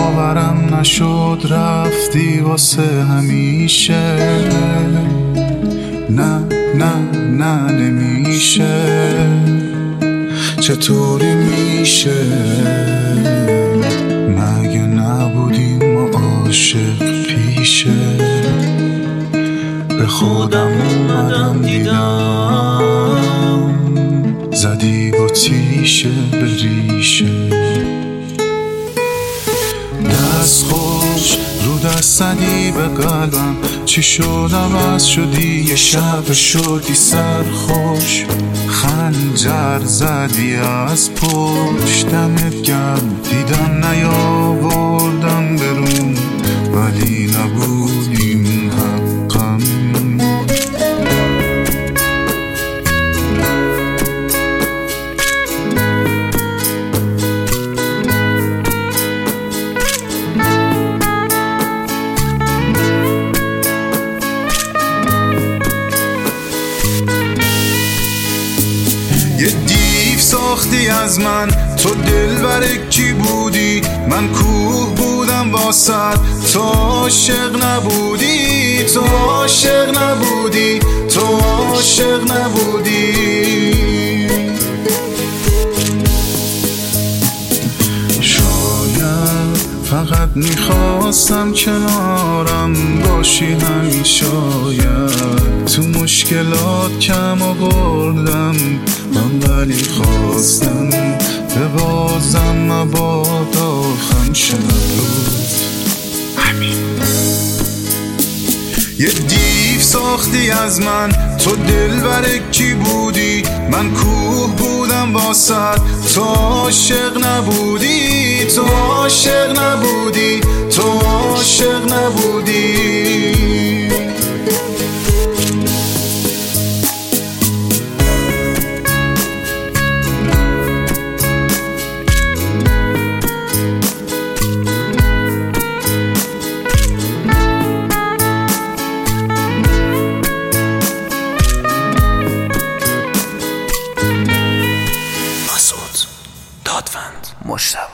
باورم نشد رفتی واسه همیشه. نه نه نه نمیشه، چطوری میشه؟ مگه نبودیم ما عاشق پیشه؟ به خودم اومدم دیدم زدی با تیشه به ریشه. دست خوش رو دست زدی به قلبم، چی شدم از شدی یه شب شدی سرخوش. خنجر زدی از پشت، دمت گرم دیدم نیاوردم برون، ولی نبودیم حقم. یه دیو ساختی از من، تو دلبر کی بودی؟ من کوه بودم واسط، تو عاشق نبودی، تو عاشق نبودی، تو عاشق نبودی. شاید فقط میخواستم کنارم باشی همین، شاید تو مشکلات کم آوردم من، ولی خواستم ببازم مبادا خم شد همین. یه دیو ساختی از من، تو دلبر کی بودی؟ من کوه بودم واسط، تو عاشق نبودی، تو عاشق نبودی، تو عاشق نبودی. دادوند مشتبه.